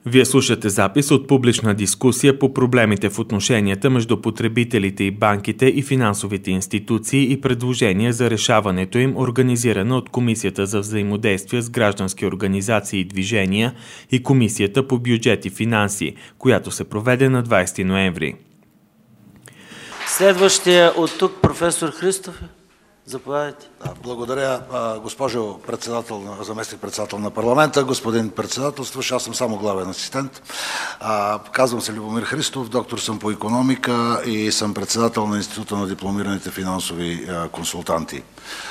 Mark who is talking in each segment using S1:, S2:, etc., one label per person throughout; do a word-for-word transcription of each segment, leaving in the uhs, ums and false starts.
S1: Вие слушате запис от публична дискусия по проблемите в отношенията между потребителите и банките и финансовите институции и предложения за решаването им, организирана от Комисията за взаимодействие с граждански организации и движения и Комисията по бюджет и финанси, която се проведе на двадесети ноември.
S2: Следващия от тук професор Христов. Заповядайте.
S3: Благодаря, госпожо председател, заместник председател на парламента, господин председателстващ, аз съм само главен асистент. Казвам се Любомир Христов, доктор съм по икономика и съм председател на Института на дипломираните финансови консултанти.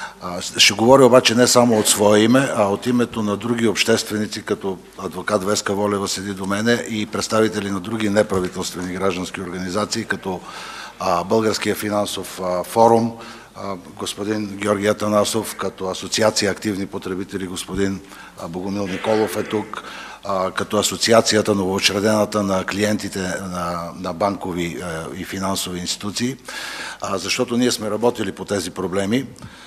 S3: Ще говоря обаче не само от свое име, а от името на други общественици, като адвокат Веска Волева седи до мене и представители на други неправителствени граждански организации, като Българския финансов форум, господин Георги Атанасов, като Асоциация активни потребители, господин Богомил Николов е тук, като Асоциацията новоучредената на клиентите на, на банкови и финансови институции, защото ние сме работили по тези проблеми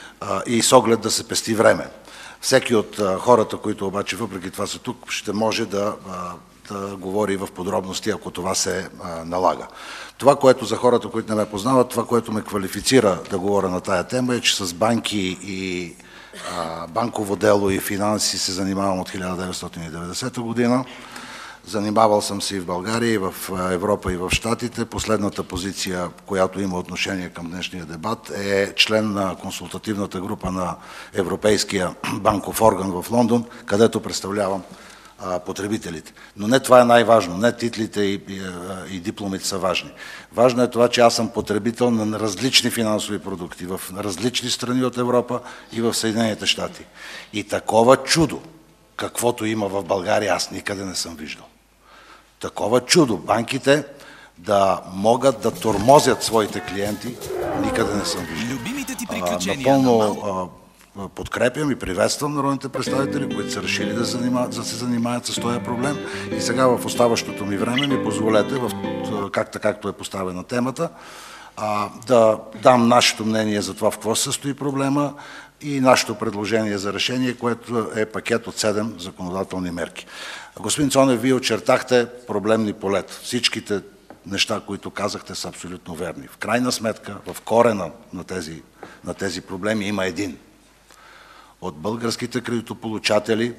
S3: и с оглед да се пести време. Всеки от хората, които обаче въпреки това са тук, ще може да, да говори в подробности, ако това се налага. Това, което за хората, които не ме познават, това, което ме квалифицира да говоря на тая тема е, че с банки и а, банково дело и финанси се занимавам от хиляда деветстотин и деветдесета година. Занимавал съм се и в България, и в Европа, и в Щатите. Последната позиция, която има отношение към днешния дебат, е член на консултативната група на Европейския банков орган в Лондон, където представлявам потребителите. Но не това е най-важно. Не титлите и, и, и дипломите са важни. Важно е това, че аз съм потребител на различни финансови продукти в различни страни от Европа и в Съединените щати. И такова чудо, каквото има в България, аз никъде не съм виждал. Такова чудо. Банките да могат да тормозят своите клиенти, никъде не съм виждал.
S4: Любимите ти приключения.
S3: Напълно подкрепям и приветствам народните представители, които са решили да, занимават, да се занимаят с този проблем. И сега в оставащото ми време ми позволете, в, както, както е поставена темата, а, да дам нашето мнение за това в какво се състои проблема и нашето предложение за решение, което е пакет от седем законодателни мерки. Господин Цонев, вие очертахте проблемни полета. Всичките неща, които казахте, са абсолютно верни. В крайна сметка, в корена на тези, на тези проблеми има един. От българските кредитополучатели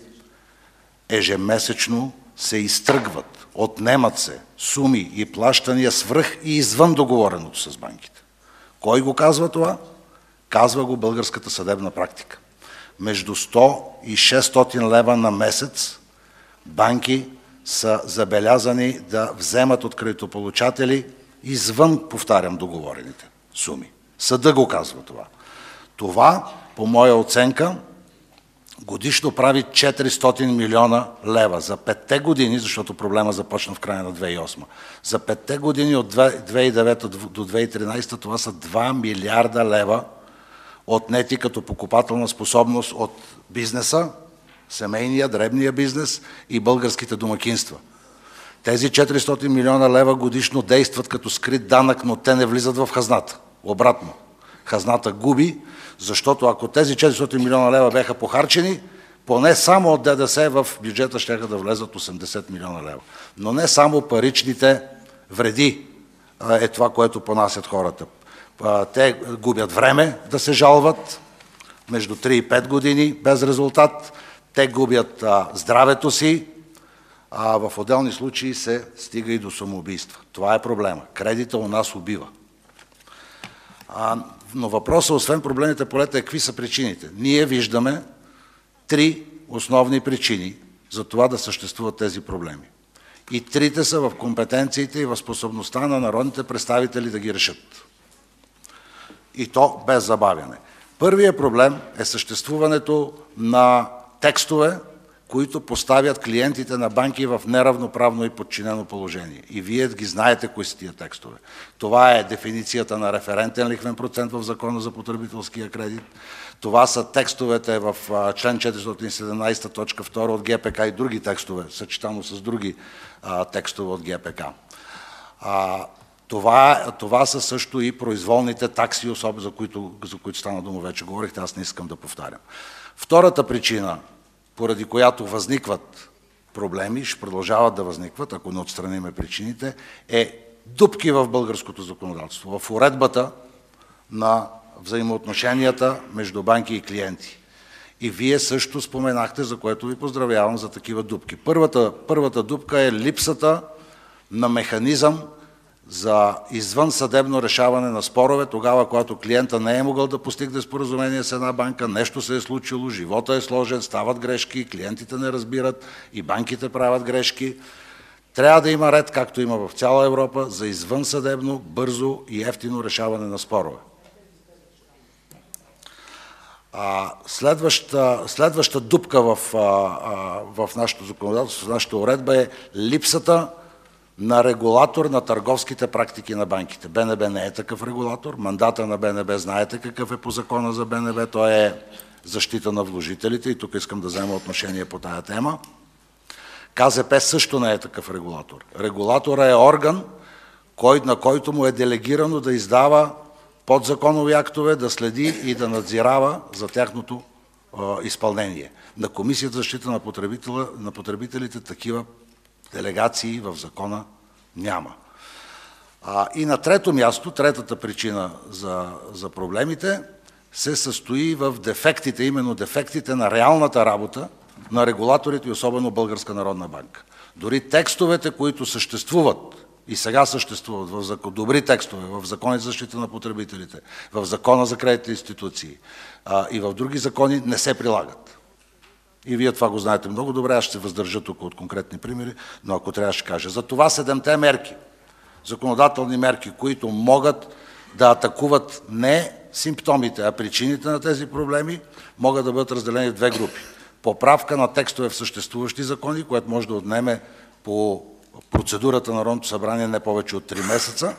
S3: ежемесечно се изтръгват, отнемат се суми и плащания свръх и извън договореното с банките. Кой го казва това? Казва го българската съдебна практика. Между сто и шестстотин лева на месец банки са забелязани да вземат от кредитополучатели извън, повтарям, договорените суми. Съда го казва това. Това, по моя оценка, годишно прави четиристотин милиона лева за петте години, защото проблема започна в края на две хиляди и осма. За петте години от две хиляди и девета до две хиляди и тринадесета това са два милиарда лева отнети като покупателна способност от бизнеса, семейния, дребния бизнес и българските домакинства. Тези четиристотин милиона лева годишно действат като скрит данък, но те не влизат в хазната. Обратно. Хазната губи, защото ако тези четиристотин милиона лева бяха похарчени, поне само от ДДС в бюджета щяха да влезат осемдесет милиона лева. Но не само паричните вреди е това, което понасят хората. Те губят време да се жалват, между три и пет години без резултат. Те губят здравето си, а в отделни случаи се стига и до самоубийства. Това е проблема. Кредита у нас убива. А, но въпросът, освен проблемите полета, е какви са причините. Ние виждаме три основни причини за това да съществуват тези проблеми. И трите са в компетенциите и в способността на народните представители да ги решат. И то без забавяне. Първият проблем е съществуването на текстове, които поставят клиентите на банки в неравноправно и подчинено положение. И вие ги знаете кои са тия текстове. Това е дефиницията на референтен лихвен процент в Закона за потребителския кредит. Това са текстовете в член четиристотин и седемнадесета точка втора от ГПК и други текстове, съчетано с други а, текстове от ГПК. А, това, това са също и произволните такси, особено за които, за които стана дума вече говорихте, аз не искам да повтарям. Втората причина, поради която възникват проблеми ще продължават да възникват, ако не отстраниме причините, е дупки в българското законодателство, в уредбата на взаимоотношенията между банки и клиенти. И вие също споменахте, за което ви поздравявам, за такива дупки. Първата, първата дупка е липсата на механизъм за извънсъдебно решаване на спорове, тогава, когато клиента не е могъл да постигне споразумение с една банка, нещо се е случило, живота е сложен, стават грешки, клиентите не разбират и банките правят грешки. Трябва да има ред, както има в цяла Европа, за извънсъдебно, бързо и ефтино решаване на спорове. А, следваща, следваща дупка в, а, а, в нашето законодателство, в нашата уредба е липсата на регулатор на търговските практики на банките. БНБ не е такъв регулатор. Мандата на БНБ знаете какъв е по закона за БНБ. Той е защита на вложителите и тук искам да взема отношение по тая тема. КЗП също не е такъв регулатор. Регулатора е орган, кой, на който му е делегирано да издава подзаконови актове, да следи и да надзирава за тяхното а, изпълнение. На Комисията за защита на, на потребителите такива делегации в закона няма. А, и на трето място, третата причина за, за проблемите се състои в дефектите, именно дефектите на реалната работа на регулаторите и особено Българска народна банка. Дори текстовете, които съществуват и сега съществуват в закон, добри текстове в Закона за защита на потребителите, в Закона за кредитните институции а, и в други закони не се прилагат. И вие това го знаете много добре, аз ще се въздържа тук от конкретни примери, но ако трябва ще кажа. За това седемте мерки, законодателни мерки, които могат да атакуват не симптомите, а причините на тези проблеми, могат да бъдат разделени в две групи. Поправка на текстове в съществуващи закони, което може да отнеме по процедурата на Народното събрание не повече от три месеца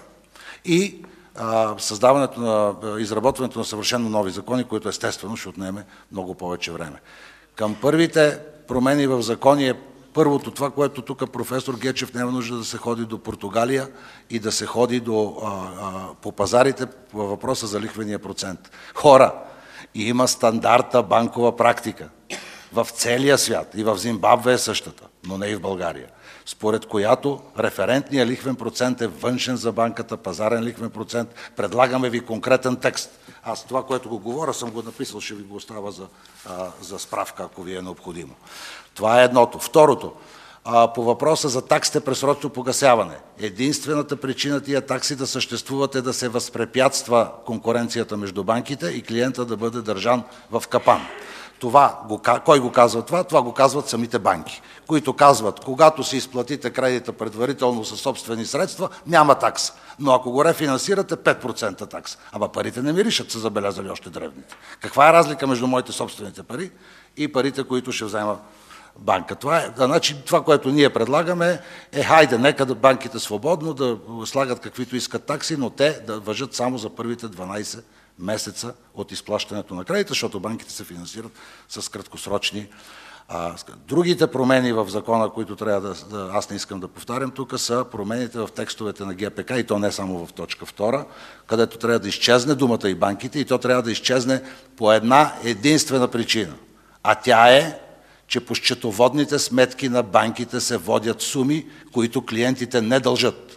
S3: и а, създаването на, изработването на съвършено нови закони, които естествено ще отнеме много повече време. Към първите промени в закони е първото това, което тук професор Гечев няма нужда да се ходи до Португалия и да се ходи до, а, а, по пазарите във въпроса за лихвения процент. Хора, има стандартна банкова практика в целия свят и в Зимбабве е същата, но не и в България, според която референтният лихвен процент е външен за банката, пазарен лихвен процент. Предлагаме ви конкретен текст. Аз това, което го говоря, съм го написал, ще ви го оставя за, а, за справка, ако ви е необходимо. Това е едното. Второто, а, по въпроса за таксите пресрочно погасяване. Единствената причина тия такси да съществуват е да се възпрепятства конкуренцията между банките и клиента да бъде държан в капан. Това, кой го казва това? Това го казват самите банки, които казват, когато си изплатите кредита предварително със собствени средства, няма такса. Но ако го рефинансирате, пет процента такса. Ама парите не миришат, са забелязали още древните. Каква е разлика между моите собствените пари и парите, които ще взема банка? Това, е, значи, това което ние предлагаме е, хайде, нека да банките свободно да слагат каквито искат такси, но те да важат само за първите дванайсет месеца от изплащането на кредита, защото банките се финансират с краткосрочни. А, другите промени в закона, които трябва да, да аз не искам да повтарям тук, са промените в текстовете на ГПК и то не само в точка втора, където трябва да изчезне думата и банките и то трябва да изчезне по една единствена причина. А тя е, че по счетоводните сметки на банките се водят суми, които клиентите не дължат.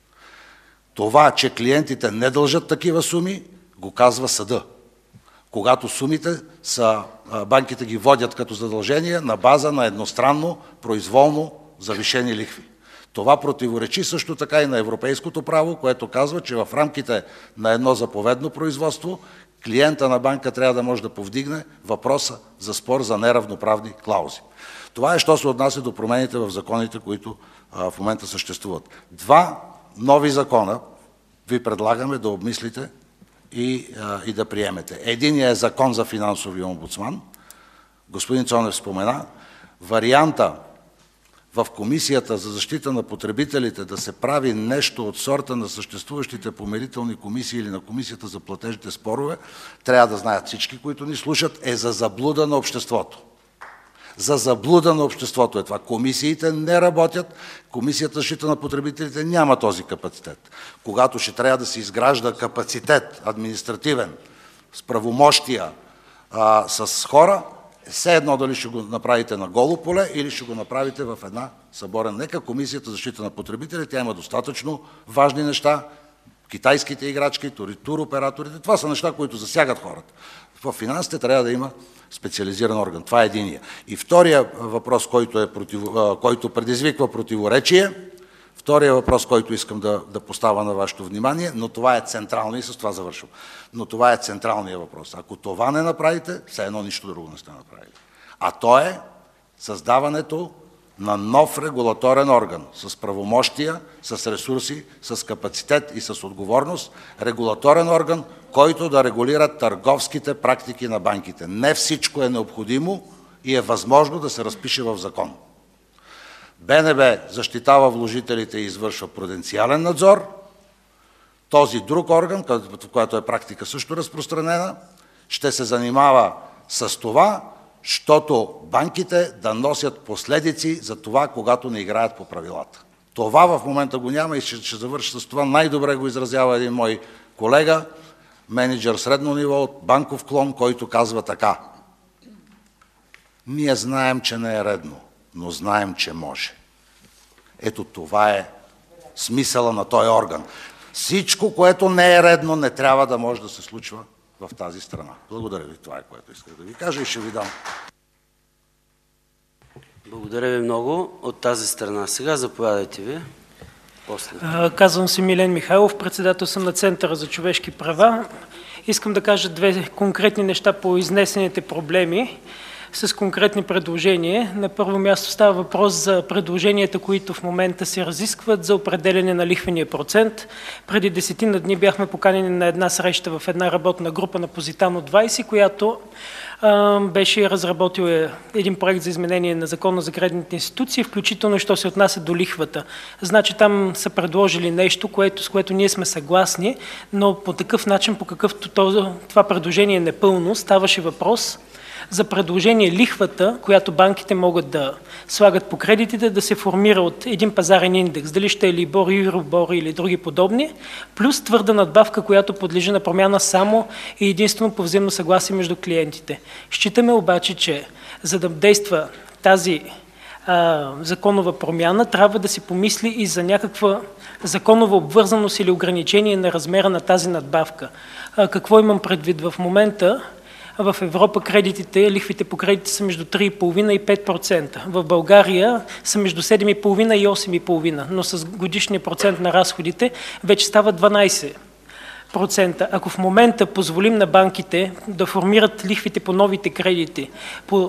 S3: Това, че клиентите не дължат такива суми, го казва съда. Когато сумите са, банките ги водят като задължения на база на едностранно, произволно завишени лихви. Това противоречи също така и на европейското право, което казва, че в рамките на едно заповедно производство клиента на банка трябва да може да повдигне въпроса за спор за неравноправни клаузи. Това е, що се отнася до промените в законите, които а, в момента съществуват. Два нови закона ви предлагаме да обмислите и, а, и да приемете. Единият е закон за финансовия омбудсман. Господин Цонев спомена. Варианта в Комисията за защита на потребителите да се прави нещо от сорта на съществуващите помирителни комисии или на Комисията за платежните спорове, трябва да знаят всички, които ни слушат, е за заблуда на обществото. За заблуда на обществото е това. Комисиите не работят, Комисията за защита на потребителите няма този капацитет. Когато ще трябва да се изгражда капацитет административен, с правомощия, а, с хора, все едно дали ще го направите на голо поле или ще го направите в една съборен. Нека Комисията за защита на потребителите, тя има достатъчно важни неща, китайските играчки, туроператорите, това са неща, които засягат хората. В финансите трябва да има специализиран орган. Това е единия. И втория въпрос, който, е против... който предизвиква противоречие, втория въпрос, който искам да, да поставя на вашето внимание, но това е централно и с това завършвам. Но това е централният въпрос. Ако това не направите, все едно нищо друго не сте направили. А то е създаването на нов регулаторен орган с правомощия, с ресурси, с капацитет и с отговорност. Регулаторен орган, който да регулира търговските практики на банките. Не всичко е необходимо и е възможно да се разпише в закон. БНБ защитава вложителите и извършва пруденциален надзор. Този друг орган, в който е практика също разпространена, ще се занимава с това, защото банките да носят последици за това, когато не играят по правилата. Това в момента го няма и ще, ще завърша с това. Най-добре го изразява един мой колега, менеджер средно ниво от банков клон, който казва така: ние знаем, че не е редно, но знаем, че може. Ето това е смисъла на този орган. Всичко, което не е редно, не трябва да може да се случва в тази страна. Благодаря ви. Това е, което исках да ви кажа и ще ви дам.
S2: Благодаря ви много от тази страна. Сега заповядайте ви. После.
S4: Казвам се Милен Михайлов, председател съм на Центъра за човешки права. Искам да кажа две конкретни неща по изнесените проблеми с конкретни предложения. На първо място става въпрос за предложенията, които в момента се разискват за определене на лихвения процент. Преди десетина дни бяхме поканени на една среща в една работна група на Позитано двайсет, която а, беше разработила един проект за изменение на Закона за кредитните институции, включително що се отнася до лихвата. Значи там са предложили нещо, което, с което ние сме съгласни, но по такъв начин, по какъвто това предложение е непълно, ставаше въпрос за предложение лихвата, която банките могат да слагат по кредитите, да се формира от един пазарен индекс, дали ще е Либор, Юробор или други подобни, плюс твърда надбавка, която подлежи на промяна само и единствено по взаимно съгласие между клиентите. Считаме обаче, че за да действа тази а, законова промяна, трябва да се помисли и за някаква законова обвързаност или ограничение на размера на тази надбавка. А, какво имам предвид в момента? В Европа кредитите, лихвите по кредитите са между три и половина и пет процента. В България са между седем и половина и осем и половина, но с годишния процент на разходите вече става дванайсет процента. Ако в момента позволим на банките да формират лихвите по новите кредити по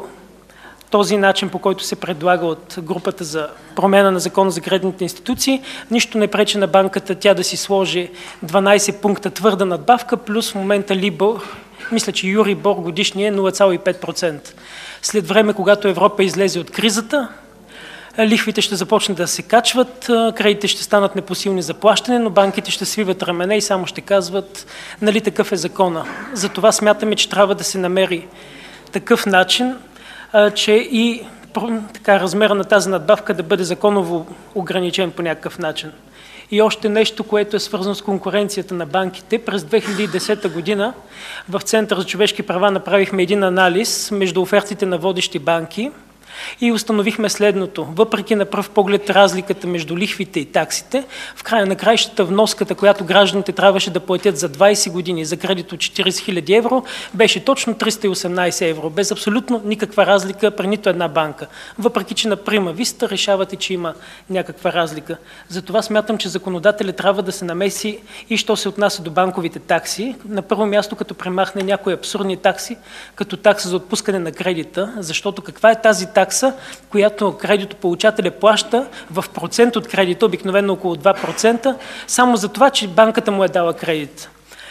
S4: този начин, по който се предлага от групата за промяна на Закона за кредитните институции, нищо не пречи на банката тя да си сложи дванайсет пункта твърда надбавка, плюс в момента Либор, мисля, че Юрибор годишния е нула цяло и пет процента. След време, когато Европа излезе от кризата, лихвите ще започнат да се качват, кредитите ще станат непосилни за плащане, но банките ще свиват рамене и само ще казват, нали такъв е закона. Затова смятаме, че трябва да се намери такъв начин, че и така, размера на тази надбавка да бъде законово ограничен по някакъв начин. И още нещо, което е свързано с конкуренцията на банките. През две хиляди и десета година в Център за човешки права направихме един анализ между офертите на водещи банки и установихме следното. Въпреки на пръв поглед разликата между лихвите и таксите, в края на краищата вноската, която гражданите трябваше да платят за двайсет години за кредит от четирийсет хиляди евро, беше точно триста и осемнайсет евро, без абсолютно никаква разлика при нито една банка. Въпреки че на Прима Виста решавате, че има някаква разлика. Затова смятам, че законодателят трябва да се намеси и що се отнася до банковите такси. На първо място, като премахне някои абсурдни такси, като такса за отпускане на кредита, защото каква е тази такса, която кредитополучателя плаща в процент от кредита, обикновено около два процента, само за това, че банката му е дала кредит.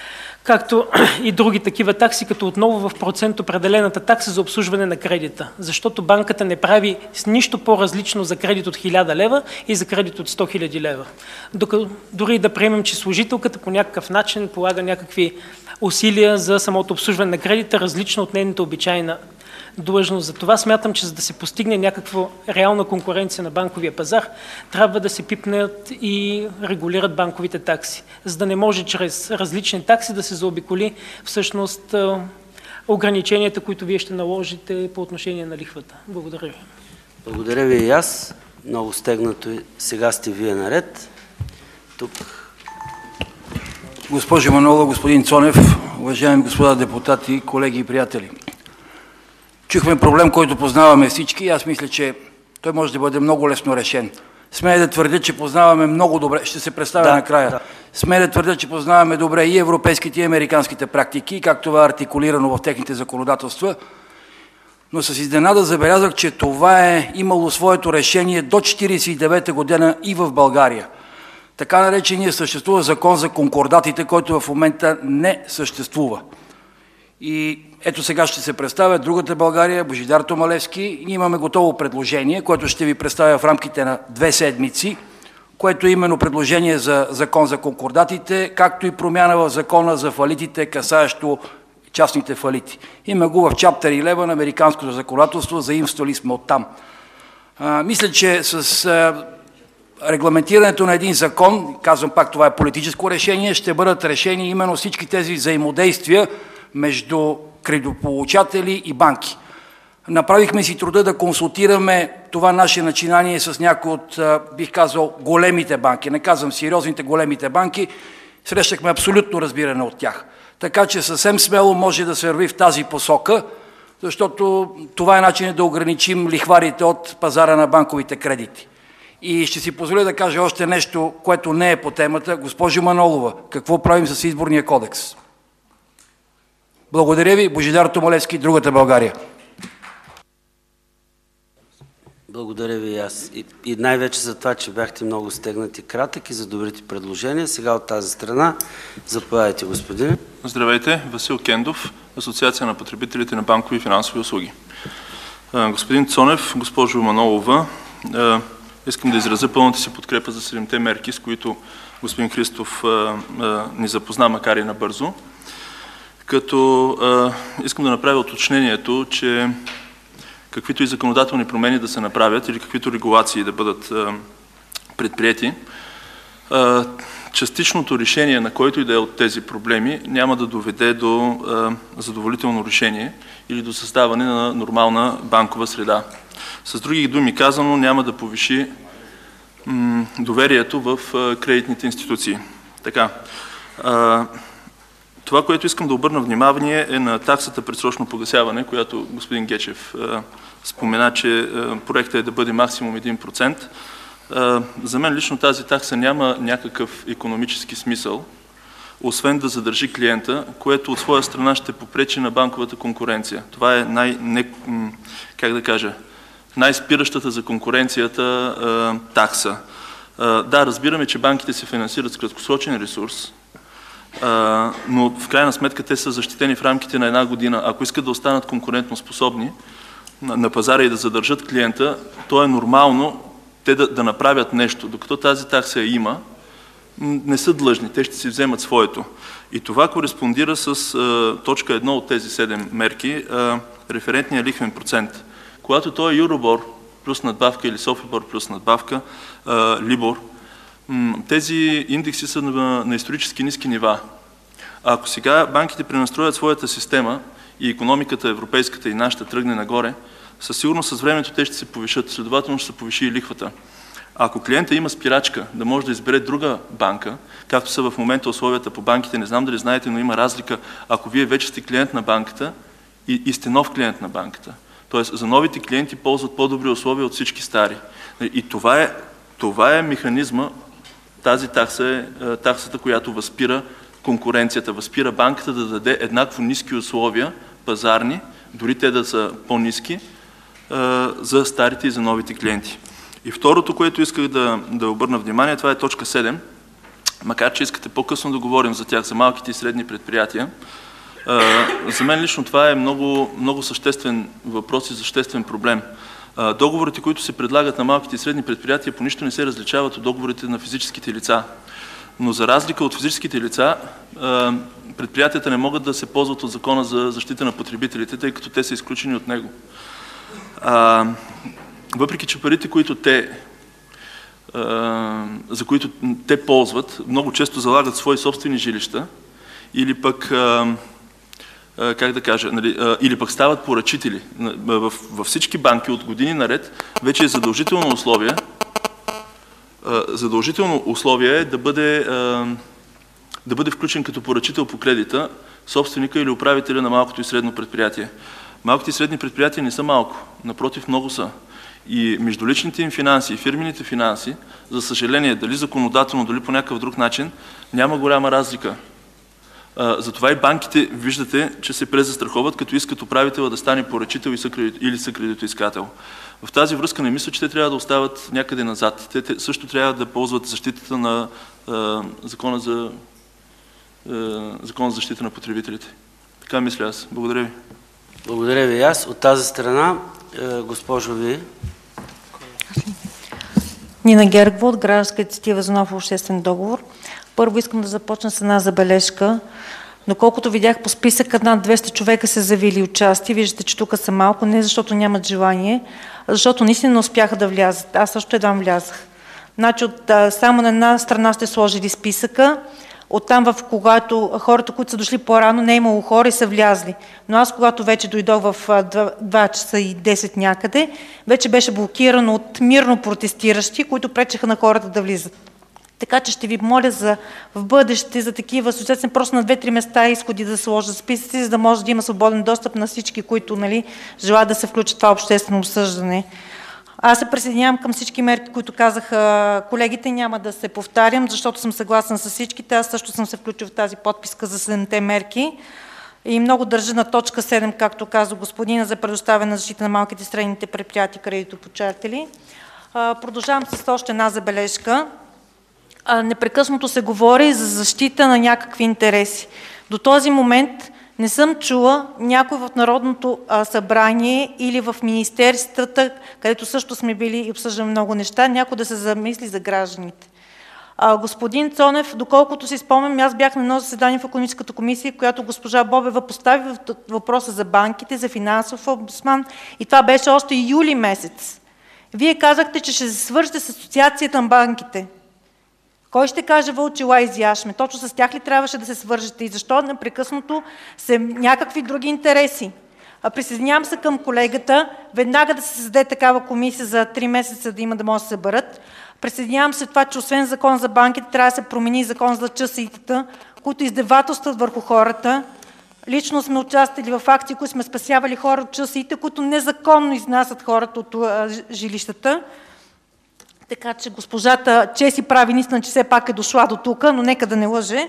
S4: Както и други такива такси, като отново в процент определената такса за обслужване на кредита. Защото банката не прави с нищо по-различно за кредит от хиляда лева и за кредит от сто хиляди лева. Дори да приемем, че служителката по някакъв начин полага някакви усилия за самото обслужване на кредита, различно от нейната обичайна длъжност. За това смятам, че за да се постигне някаква реална конкуренция на банковия пазар, трябва да се пипнат и регулират банковите такси, за да не може чрез различни такси да се заобиколи всъщност ограниченията, които вие ще наложите по отношение на лихвата. Благодаря ви.
S2: Благодаря ви и аз. Много стегнато. Сега сте вие наред. Тук.
S5: Госпожо Манолова, господин Цонев, уважаеми господа депутати, колеги и приятели. Чухме проблем, който познаваме всички и аз мисля, че той може да бъде много лесно решен. Смея да твърдя, че познаваме много добре, ще се представя
S2: да,
S5: накрая,
S2: да.
S5: Смея да твърдя, че познаваме добре и европейските и американските практики, как това е артикулирано в техните законодателства, но с изненада забелязах, че това е имало своето решение до четиридесет и девета година и в България. Така наречения съществува закон за конкордатите, който в момента не съществува. И ето сега ще се представя другата България, Божидар Томалевски. Ние имаме готово предложение, което ще ви представя в рамките на две седмици, което е именно предложение за закон за конкордатите, както и промяна в закона за фалитите, касаещо частните фалити. Има го в чаптер единадесет на американското законодателство, заимствали сме оттам. А, мисля, че с а, регламентирането на един закон, казвам пак, това е политическо решение, ще бъдат решени именно всички тези взаимодействия между кредитополучатели и банки. Направихме си труда да консултираме това наше начинание с някои от, бих казал, големите банки. Не казвам сериозните, големите банки. Срещахме абсолютно разбиране от тях. Така че съвсем смело може да се върви в тази посока, защото това е начин да ограничим лихварите от пазара на банковите кредити. И ще си позволя да кажа още нещо, което не е по темата. Госпожо Манолова, какво правим с изборния кодекс? Благодаря ви, Божидар Томалевски, другата България.
S2: Благодаря ви и аз. И, и най-вече за това, че бяхте много стегнати кратък и за добрите предложения. Сега от тази страна, заповядайте, господин.
S6: Здравейте, Васил Кендов, Асоциация на потребителите на банкови и финансови услуги. Господин Цонев, госпожо Манолова, искам да изразя пълната си подкрепа за седемте мерки, с които господин Христов ни запозна, макар и набързо. Като а, искам да направя уточнението, че каквито и законодателни промени да се направят или каквито регулации да бъдат а, предприети, а, частичното решение на който и да е от тези проблеми няма да доведе до а, задоволително решение или до създаване на нормална банкова среда. С други думи казано, няма да повиши м, доверието в а, кредитните институции. Така. А, Това, което искам да обърна внимание, е на таксата предсрочно погасяване, която господин Гечев е, спомена, че е, проектът е да бъде максимум един процент. Е, за мен лично тази такса няма някакъв икономически смисъл, освен да задържи клиента, което от своя страна ще попречи на банковата конкуренция. Това е най, не, как да кажа, най-спиращата за конкуренцията е, такса. Е, да, разбираме, че банките се финансират с краткосрочен ресурс, Uh, но в крайна сметка те са защитени в рамките на една година. Ако искат да останат конкурентно способни на, на пазара и да задържат клиента, то е нормално те да, да направят нещо. Докато тази такса я има, не са длъжни, те ще си вземат своето. И това кореспондира с uh, точка едно от тези седем мерки, uh, референтния лихвен процент. Когато той е Юробор плюс надбавка или Софибор плюс надбавка, uh, Либор, тези индекси са на, на исторически ниски нива. А ако сега банките пренастроят своята система и икономиката, европейската и нашата тръгне нагоре, със сигурност с времето те ще се повишат, следователно ще се повиши и лихвата. А ако клиента има спирачка да може да избере друга банка, както са в момента условията по банките, не знам дали знаете, но има разлика, ако вие вече сте клиент на банката и, и сте нов клиент на банката. Тоест за новите клиенти ползват по-добри условия от всички стари. И това е, това е механизма. Тази такса е таксата, която възпира конкуренцията, възпира банката да даде еднакво ниски условия, пазарни, дори те да са по-ниски, за старите и за новите клиенти. И второто, което исках да, да обърна внимание, това е точка седем. Макар че искате по-късно да говорим за тях, за малките и средни предприятия, за мен лично това е много, много съществен въпрос и съществен проблем. Договорите, които се предлагат на малките и средни предприятия, по нищо не се различават от договорите на физическите лица. Но за разлика от физическите лица, предприятията не могат да се ползват от закона за защита на потребителите, тъй като те са изключени от него. Въпреки че парите, които те, за които те ползват, много често залагат свои собствени жилища или пък как да кажа, нали, или пък стават поръчители. Във всички банки от години наред вече е задължително условие, задължително условие е да бъде, да бъде включен като поръчител по кредита собственика или управителя на малкото и средно предприятие. Малките и средни предприятия не са малко, напротив, много са. И междуличните им финанси и фирмените финанси, за съжаление, дали законодателно, дали по някакъв друг начин, няма голяма разлика. Затова и банките, виждате, че се презастраховат, като искат управителя да стане поръчител или съкредитоискател. В тази връзка не мисля, че те трябва да остават някъде назад. Те, те също трябва да ползват защитата на а, закона, за, а, закона за защита на потребителите. Така мисля аз. Благодаря ви.
S2: Благодаря ви аз. От тази страна, госпожо ви.
S7: Нина Гергова от Гражданска инициатива за нов обществен договор. Първо искам да започна с една забележка. Доколкото видях по списъка, над двеста човека са заявили участие. Виждате, че тук са малко, не защото нямат желание, а защото наистина не успяха да влязат. Аз също едвам влязах. Значи, от, само на една страна сте сложили списъка, оттам, в когато хората, които са дошли по-рано, не е имало хора и са влязли. Но аз, когато вече дойдох в два часа и десет някъде, вече беше блокирано от мирно протестиращи, които пречеха на хората да влизат. Така че ще ви моля за в бъдеще за такива асоциации, просто на две-три места изходи да сложат списъци, за да може да има свободен достъп на всички, които, нали, желаят да се включат в това обществено обсъждане. Аз се присъединявам към всички мерки, които казаха колегите, няма да се повтарям, защото съм съгласна с всичките. Аз също съм се включил в тази подписка за седемте мерки и много държа на точка седем, както каза господина, за предоставяне на защита на малките и средните предприятия, кредитополучатели. Продължавам с още една забележка. Непрекъснато се говори за защита на някакви интереси. До този момент не съм чула някой в Народното събрание или в министерствата, където също сме били и обсъждаме много неща, някой да се замисли за гражданите. Господин Цонев, доколкото си спомням, аз бях на едно заседание в Икономическата комисия, която госпожа Бобева постави въпроса за банките, за финансов омбудсман, и това беше още юли месец. Вие казахте, че ще се свържете с асоциацията на банките. Кой ще каже вълчи лай из яшме? Точно с тях ли трябваше да се свържете и защо непрекъснато са някакви други интереси? Присъединявам се към колегата, веднага да се създаде такава комисия за три месеца да има да може да се съберат. Присъединявам се това, че освен закон за банките, трябва да се промени закон за ЧСИ-тата, които издевателстват върху хората. Лично сме участвали в акции, които сме спасявали хора от ЧСИ-те, които незаконно изнасят хората от жилищата. Така че госпожата Чеси прави наистина, че все пак е дошла до тук, но нека да не лъже.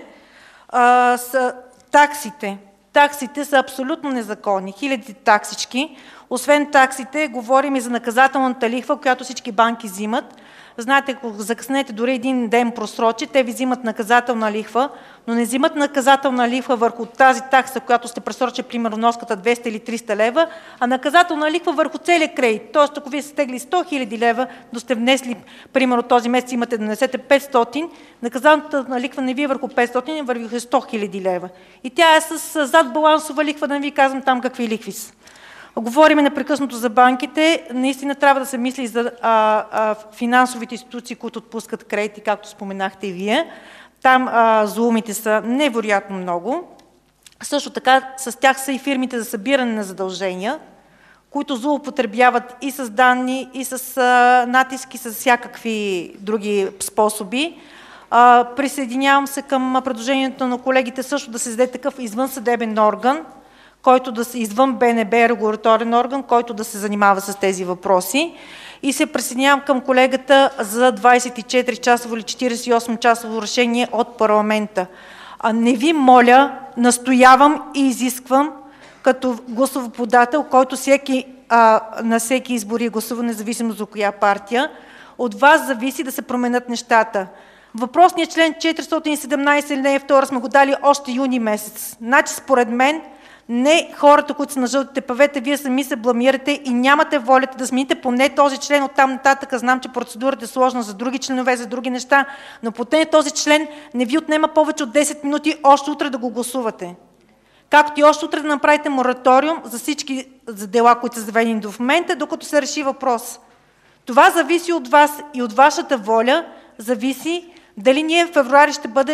S7: А, с таксите. Таксите са абсолютно незаконни. Хиляди таксички. Освен таксите, говорим и за наказателната лихва, която всички банки взимат. Знаете, ако закъснете дори един ден просрочи, те ви взимат наказателна лихва, но не взимат наказателна лихва върху тази такса, която сте пресрочили, примерно вноската двеста или триста лева, а наказателна лихва върху целия кредит. Тоест, ако вие сте тегли сто хиляди лева, да сте внесли, примерно този месец имате да нанесете петстотин, наказателната лихва не ви е върху петстотин, върху сто хиляди лева. И тя е с зад балансова лихва, да не ви казвам там какви лихви са. Говориме непрекъснато за банките. Наистина трябва да се мисли за а, а, финансовите институции, които отпускат кредити, както споменахте и вие. Там а, злоумите са невероятно много. Също така с тях са и фирмите за събиране на задължения, които злоупотребяват и с данни, и с а, натиски, с всякакви други способи. А, присъединявам се към предложението на колегите също да се създаде такъв извънсъдебен орган, който да се извън БНБ, регулаторен орган, който да се занимава с тези въпроси. И се присъединявам към колегата за двадесет и четири часово или четиридесет и осем часово решение от парламента. А не ви моля, настоявам и изисквам като гласовоподател, който всеки, а, на всеки избори гласува, независимо за коя партия, от вас зависи да се променят нещата. Въпросният член четиристотин и седемнадесет алинея втора сме го дали още юни месец. Значи, според мен, не хората, които са на жълтите павета, вие сами се бламирате и нямате волята да смените поне този член от там нататък. Знам, че процедурата е сложна за други членове, за други неща, но поне този член не ви отнема повече от десет минути още утре да го гласувате. Както и още утре да направите мораториум за всички за дела, които са заведени до момента, докато се реши въпрос. Това зависи от вас и от вашата воля, зависи дали ние в февруари ще бъде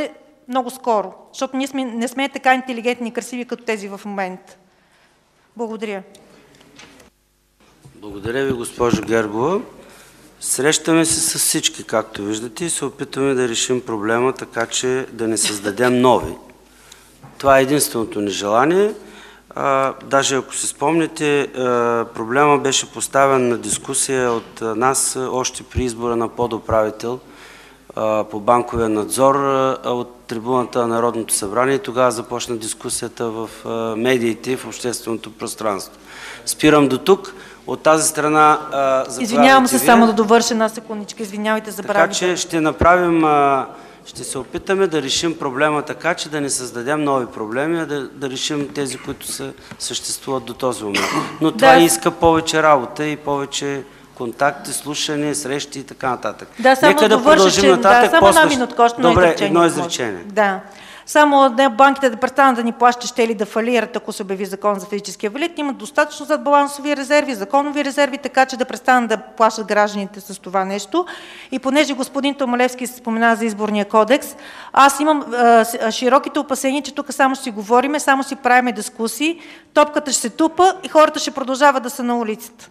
S7: много скоро, защото ние сме, не сме така интелигентни и красиви като тези в момента. Благодаря.
S2: Благодаря ви, госпожо Гергова. Срещаме се с всички, както виждате, и се опитваме да решим проблема, така че да не създадем нови. Това е единственото ни желание. А, даже ако си спомните, а, проблема беше поставен на дискусия от нас още при избора на подуправител а, по банковия надзор а, от трибуната на Народното събрание. Тогава започна дискусията в а, медиите и в общественото пространство. Спирам до тук. От тази страна а,
S7: извинявам се,
S2: вие.
S7: само да довърша една секундичка. Извинявайте, забравих.
S2: Така че ще направим, а, ще се опитаме да решим проблема така, че да не създадем нови проблеми, а да, да решим тези, които са, съществуват до този момент. Но това
S7: да.
S2: иска повече работа и повече контакти, слушане, срещи и така нататък.
S7: Да, само
S2: Нека да,
S7: довърша,
S2: продължим
S7: че,
S2: нататък.
S7: Да, само
S2: после...
S7: една минутка, още
S2: Добре, едно изречение.
S7: Да. Само банките да престанат да ни плащат, ще ли да фалират, ако се обяви закон за физическия валид, имат достатъчно зад балансови резерви, законови резерви, така че да престанат да плащат гражданите с това нещо. И понеже господин Томалевски се спомена за изборния кодекс, аз имам а, широките опасения, че тук само си говориме, само си правиме дискусии, топката ще се тупа и хората ще продължават да са на улицата.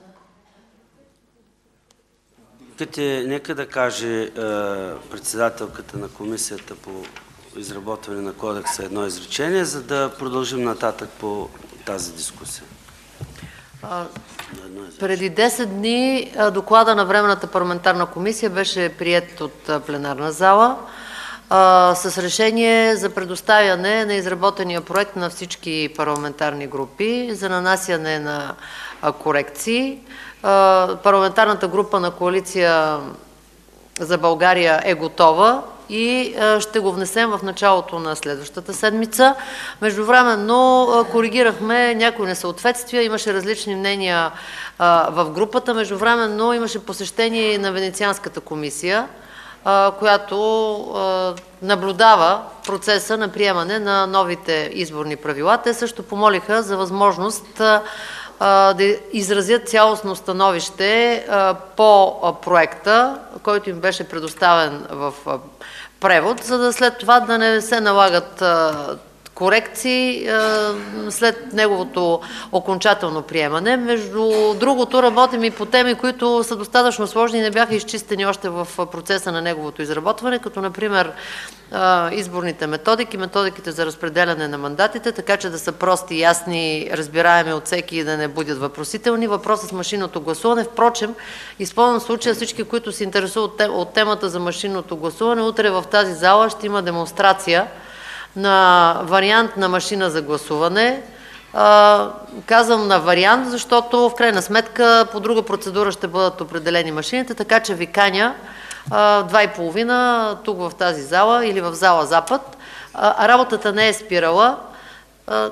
S2: Нека да каже е, председателката на комисията по изработване на кодекса едно изречение, за да продължим нататък по тази дискусия.
S8: А, преди десет дни доклада на Временната парламентарна комисия беше приет от пленарна зала а, с решение за предоставяне на изработения проект на всички парламентарни групи за нанасяне на а, корекции. А, парламентарната група на Коалиция за България е готова и ще го внесем в началото на следващата седмица. Междувременно коригирахме някои несъответствия, имаше различни мнения в групата. Междувременно имаше посещение на Венецианската комисия, която наблюдава процеса на приемане на новите изборни правила. Те също помолиха за възможност да изразят цялостно становище по проекта, който им беше предоставен в превод, за да след това да не се налагат корекции след неговото окончателно приемане. Между другото, работим и по теми, които са достатъчно сложни и не бяха изчистени още в процеса на неговото изработване, като например изборните методики, методиките за разпределяне на мандатите, така че да са прости, ясни, разбираеми от всеки и да не будят въпросителни. Въпросът с машинното гласуване. Впрочем, използвам случая всички, които се интересуват от темата за машинното гласуване. Утре в тази зала ще има демонстрация на вариант на машина за гласуване. А, казвам на вариант, защото в крайна сметка по друга процедура ще бъдат определени машините, така че ви каня а, два и половина тук в тази зала или в зала Запад. А, работата не е спирала. А,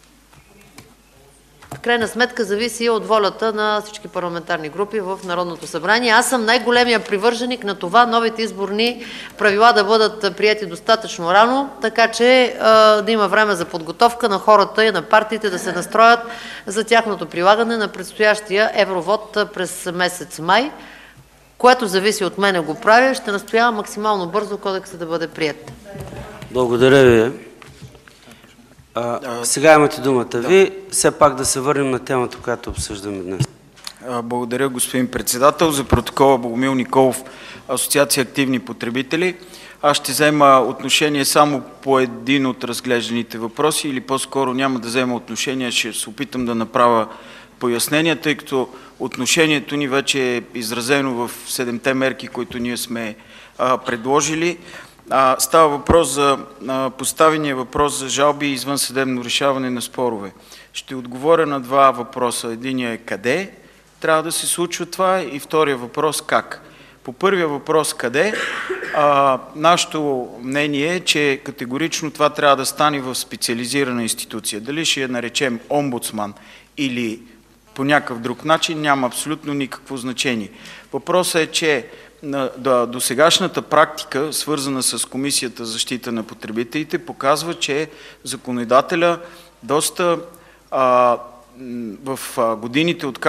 S8: в крайна сметка зависи от волята на всички парламентарни групи в Народното събрание. Аз съм най-големия привърженик на това новите изборни правила да бъдат приети достатъчно рано, така че а, да има време за подготовка на хората и на партиите да се настроят за тяхното прилагане на предстоящия евровод през месец май, което зависи от мене го правя. Ще настоявам максимално бързо кодексът да бъде приет.
S2: Благодаря ви. А, сега имате думата ви. Все пак да се върнем на темата, която обсъждаме днес.
S9: Благодаря, господин председател. За протокола Богомил Николов, Асоциация активни потребители. Аз ще взема отношение само по един от разглежданите въпроси, или по-скоро няма да взема отношение, ще се опитам да направя пояснения, тъй като отношението ни вече е изразено в седемте мерки, които ние сме а, предложили. А, става въпрос за а, поставения въпрос за жалби и извънсъдебно решаване на спорове. Ще отговоря на два въпроса. Единият е къде трябва да се случва това и втория въпрос как. По първия въпрос къде, а, нашето мнение е, че категорично това трябва да стане в специализирана институция. Дали ще я наречем омбудсман или по някакъв друг начин, няма абсолютно никакво значение. Въпросът е, че до сегашната практика, свързана с Комисията за защита на потребителите, показва, че законодателя доста а, в годините, откакто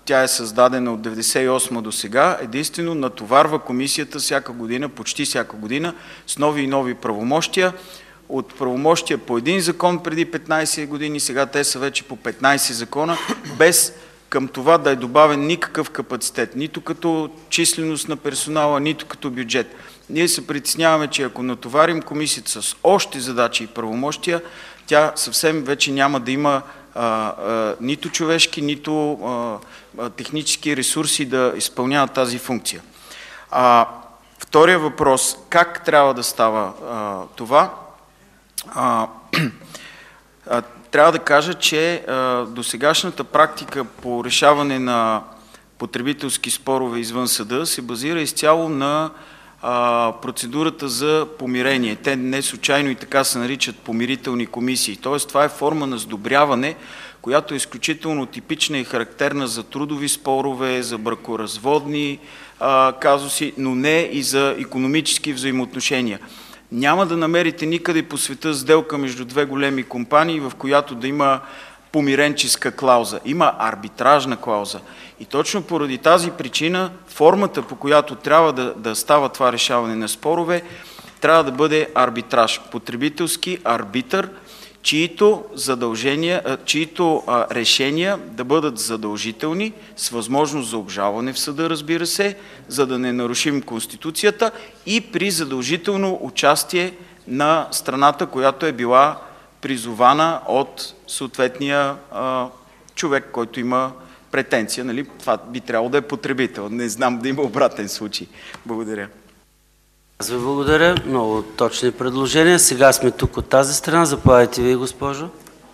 S9: тя е създадена от деветдесет и осма до сега, единствено натоварва комисията всяка година, почти всяка година, с нови и нови правомощия. От правомощия по един закон преди петнайсет години, сега те са вече по петнайсет закона, без към това да е добавен никакъв капацитет, нито като численост на персонала, нито като бюджет. Ние се притесняваме, че ако натоварим комисията с още задачи и правомощия, тя съвсем вече няма да има а, а, нито човешки, нито а, а, технически ресурси да изпълняват тази функция. А, втория въпрос, как трябва да става а, това? А, а, трябва да кажа, че а, досегашната практика по решаване на потребителски спорове извън съда се базира изцяло на а, процедурата за помирение. Те не случайно и така се наричат помирителни комисии. Тоест, това е форма на сдобряване, която е изключително типична и характерна за трудови спорове, за бракоразводни а, казуси, но не и за икономически взаимоотношения. Няма да намерите никъде по света сделка между две големи компании, в която да има помиренческа клауза. Има арбитражна клауза. И точно поради тази причина формата, по която трябва да, да става това решаване на спорове, трябва да бъде арбитраж. Потребителски арбитър, чието задължения, чието а, решения да бъдат задължителни, с възможност за обжалване в съда, разбира се, за да не нарушим Конституцията, и при задължително участие на страната, която е била призована от съответния а, човек, който има претенция. Нали? Това би трябвало да е потребител. Не знам да има обратен случай. Благодаря.
S2: Аз ви благодаря. Много точни предложения. Сега сме тук от тази страна. Заповядайте ви, госпожо.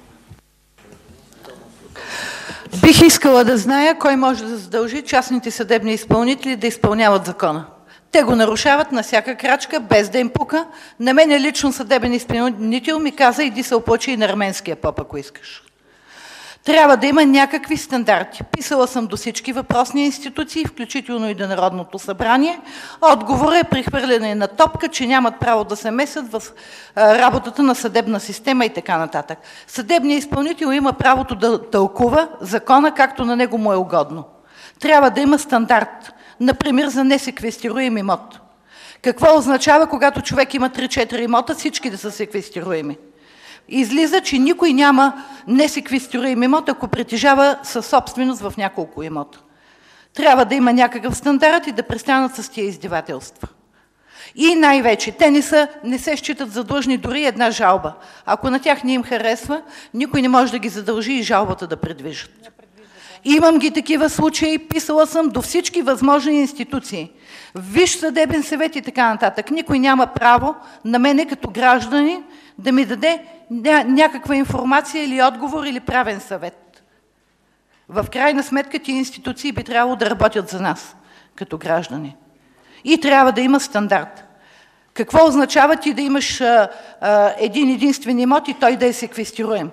S10: Бих искала да зная кой може да задължи частните съдебни изпълнители да изпълняват закона. Те го нарушават на всяка крачка, без да им пука. На мен лично съдебен изпълнител ми каза: иди се оплачи и на арменския поп, ако искаш. Трябва да има някакви стандарти. Писала съм до всички въпросни институции, включително и до Народното събрание. Отговорът е прехвърляне на топка, че нямат право да се месят в работата на съдебна система и така нататък. Съдебният изпълнител има правото да тълкува закона, както на него му е угодно. Трябва да има стандарт, например за несеквестируем имот. Какво означава, когато човек има три-четири имота, всички да са секвестируеми? Излиза, че никой няма несеквестируем имот, ако притежава със собственост в няколко имота. Трябва да има някакъв стандарт и да престанат с тия издевателства. И най-вече, те не, са, не се считат задлъжни дори една жалба. Ако на тях не им харесва, никой не може да ги задължи и жалбата да предвижат. Имам ги такива случаи, писала съм до всички възможни институции. Висш съдебен съвет и така нататък. Никой няма право на мене като гражданин да ми даде някаква информация или отговор или правен съвет. В крайна сметка тия институции би трябвало да работят за нас, като граждани. И трябва да има стандарт. Какво означава ти да имаш а, а, един единствен имот и той да е секвестируем?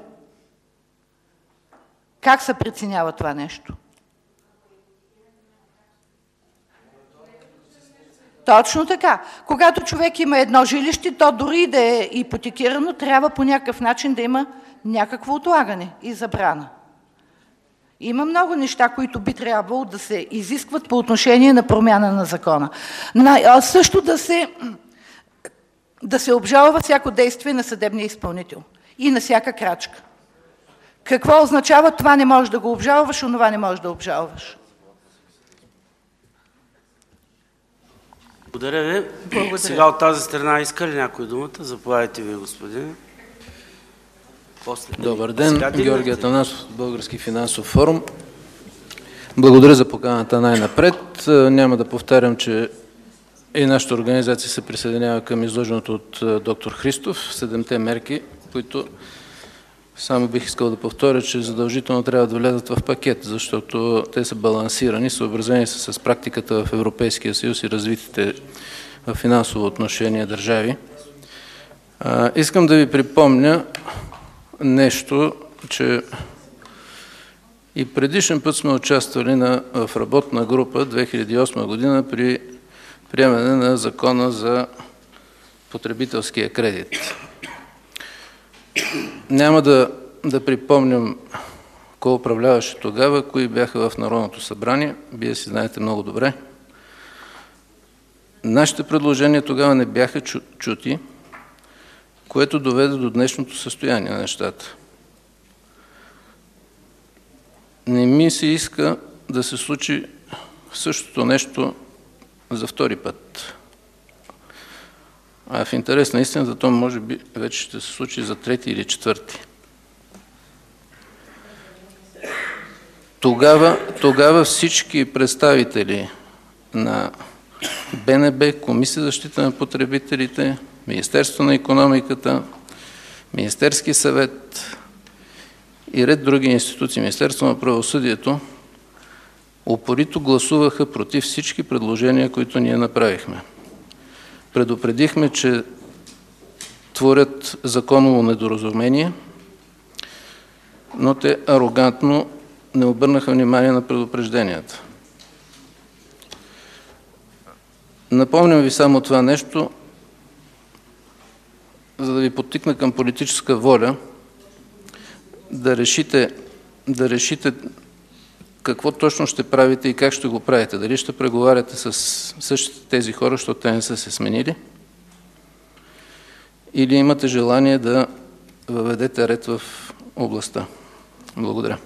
S10: Как се преценява това нещо? Точно така. Когато човек има едно жилище, то дори да е ипотекирано, трябва по някакъв начин да има някакво отлагане и забрана. Има много неща, които би трябвало да се изискват по отношение на промяна на закона. А също да се, да се обжалва всяко действие на съдебния изпълнител и на всяка крачка. Какво означава това не можеш да го обжалваш, онова не можеш да обжалваш?
S2: Благодаря ви.
S10: Благодаря.
S2: Сега от тази страна иска ли някой думата? Заповядайте ви, господин. После.
S11: Добър ден, Георги Атанасов, Български финансов форум. Благодаря за поканата най-напред. Няма да повтарям, че и нашата организация се присъединява към изложеното от доктор Христов, седемте мерки, които само бих искал да повторя, че задължително трябва да влязат в пакет, защото те са балансирани, съобразени са с практиката в Европейския съюз и развитите в финансово отношение държави. А, искам да ви припомня нещо, че и предишен път сме участвали на, в работна група две хиляди и осма година при приемане на закона за потребителския кредит. Няма да, да припомням кой управляваше тогава, кои бяха в Народното събрание, вие си знаете много добре. Нашите предложения тогава не бяха чу чути, което доведе до днешното състояние на нещата. Не ми се иска да се случи същото нещо за втори път. А в интерес на истината, то може би вече ще се случи за трети или четвърти. Тогава, тогава всички представители на Б Н Б, Комисия за защита на потребителите, Министерство на икономиката, Министерски съвет и ред други институции, Министерство на правосъдието, упорито гласуваха против всички предложения, които ние направихме. Предупредихме, че творят законово недоразумение, но те арогантно не обърнаха внимание на предупрежденията. Напомням ви само това нещо, за да ви подтикна към политическа воля, да решите, да решите какво точно ще правите и как ще го правите. Дали ще преговаряте с същите тези хора, защото те не са се сменили, или имате желание да въведете ред в областта. Благодаря.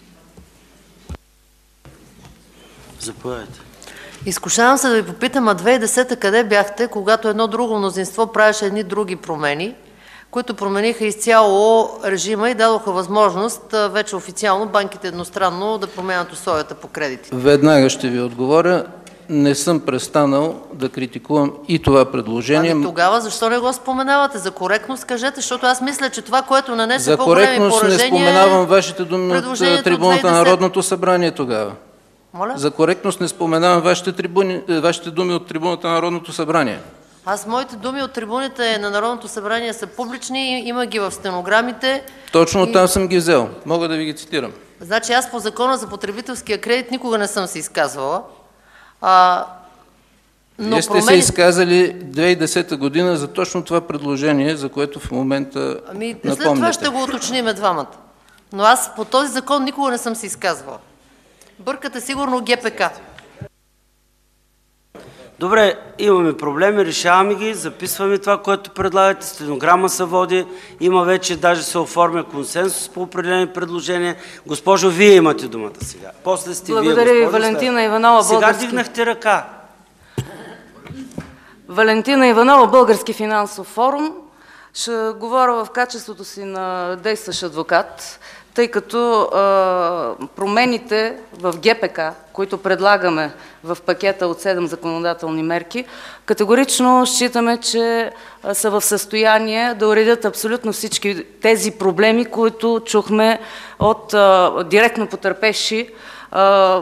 S2: Заповядайте.
S8: Изкушавам се да ви попитам, а две хиляди и десета къде бяхте, когато едно друго мнозинство правеше едни други промени, които промениха изцяло режима и дадоха възможност вече официално банките едностранно да променят условията по кредитите?
S11: Веднага ще ви отговоря. Не съм престанал да критикувам и това предложение.
S8: Ами тогава защо не го споменавате? За коректност кажете, защото аз мисля, че това, което нанесе по-големи поражения... За коректност
S11: не споменавам вашите думи от трибуната на Народното събрание тогава.
S8: Моля?
S11: За коректност не споменавам вашите, трибуни, вашите думи от трибуната на Народното събрание.
S8: Аз моите думи от трибуните на Народното събрание са публични, има ги в стенограмите.
S11: Точно и... там съм ги взел. Мога да ви ги цитирам.
S8: Значи аз по закона за потребителския кредит никога не съм се изказвала. А, но
S11: Вие сте
S8: промени...
S11: се изказали две хиляди и десета година за точно това предложение, за което в момента
S8: ами,
S11: напомняте.
S8: След това ще го уточним двамата. Но аз по този закон никога не съм се изказвала. Бъркате сигурно Г П К.
S2: Добре, имаме проблеми, решаваме ги, записваме това, което предлагате, стенограма се води, има вече, даже се оформя консенсус по определени предложения. Госпожо, вие имате думата сега. После сте
S12: Благодаря
S2: вие,
S12: ви, Валентина Иванова.
S2: Сега
S12: български...
S2: дигнахте ръка.
S12: Валентина Иванова, Български финансов форум. Ще говоря в качеството си на действащ адвокат, тъй като а, промените в Г П К, които предлагаме в пакета от седем законодателни мерки, категорично считаме, че а, са в състояние да уредят абсолютно всички тези проблеми, които чухме от а, директно потърпевши а,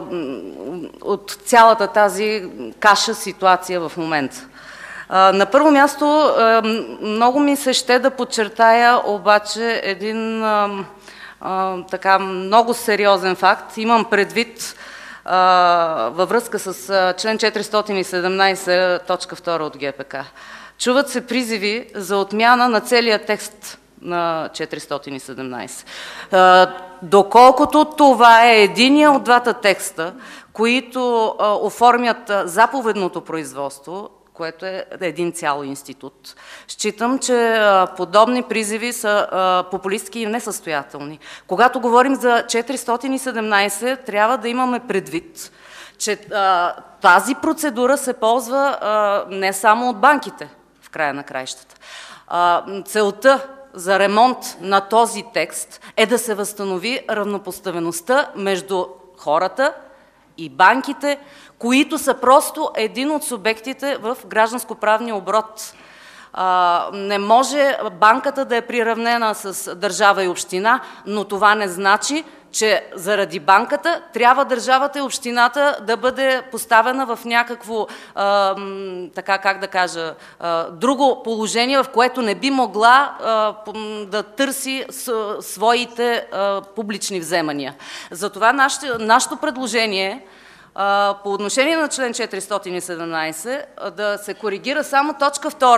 S12: от цялата тази каша ситуация в момента. А, на първо място, а, много ми се ще да подчертая обаче един а, а, така много сериозен факт. Имам предвид а, във връзка с а, член четиристотин и седемнадесет, точка втора от Г П К. Чуват се призиви за отмяна на целия текст на четиристотин и седемнадесет. А, доколкото това е единия от двата текста, които а, оформят а, заповедното производство, което е един цял институт. Считам, че а, подобни призиви са а, популистки и несъстоятелни. Когато говорим за четиристотин и седемнадесет, трябва да имаме предвид, че а, тази процедура се ползва а, не само от банките, в края на краищата. А, целта за ремонт на този текст е да се възстанови равнопоставеността между хората и банките, които са просто един от субектите в гражданско-правния оборот. А, не може банката да е приравнена с държава и община, но това не значи, че заради банката трябва държавата и общината да бъде поставена в някакво, а, така как да кажа, а, друго положение, в което не би могла а, да търси с, своите а, публични вземания. Затова нашето, нашето предложение по отношение на член четиристотин и седемнадесет да се коригира само точка втора,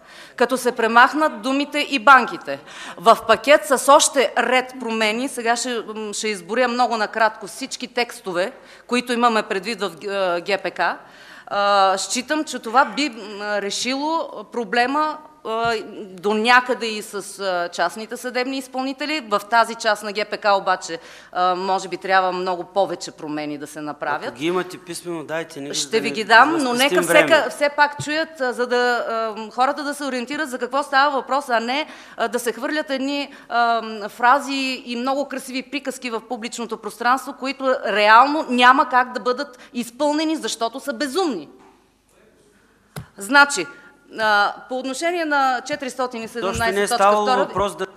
S12: като се премахнат думите „и банките”. В пакет с още ред промени, сега ще, ще изборя много накратко всички текстове, които имаме предвид в ГПК, считам, че това би решило проблема до някъде и с частните съдебни изпълнители. В тази част на ГПК обаче може би трябва много повече промени да се направят.
S2: Ако ги имате писмено, дайте ни.
S12: Ще ви ги дам, но нека всека, все пак чуят, за да хората да се ориентират за какво става въпрос, а не да се хвърлят едни фрази и много красиви приказки в публичното пространство, които реално няма как да бъдат изпълнени, защото са безумни. Значи, по отношение на четиристотин и седемнадесет
S2: точно не е ставало въпрос да...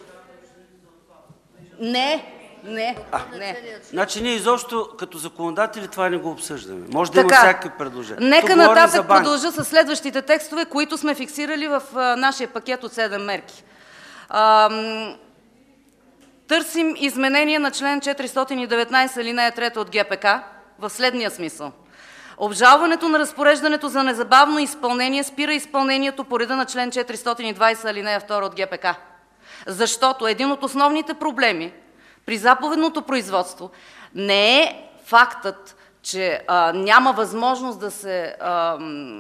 S12: Не, не,
S2: а,
S12: не.
S2: Значи ние изобщо като законодатели това не го обсъждаме. Може да има всякакви предложения.
S12: Нека нататък продължа с следващите текстове, които сме фиксирали в нашия пакет от седем мерки. Ам... Търсим изменение на член четиристотин и деветнадесет алинея трета от ГПК в следния смисъл. Обжалването на разпореждането за незабавно изпълнение спира изпълнението по реда на член четиристотин и двадесет алинея втора от ГПК. Защото един от основните проблеми при заповедното производство не е фактът, че а, няма възможност да се а,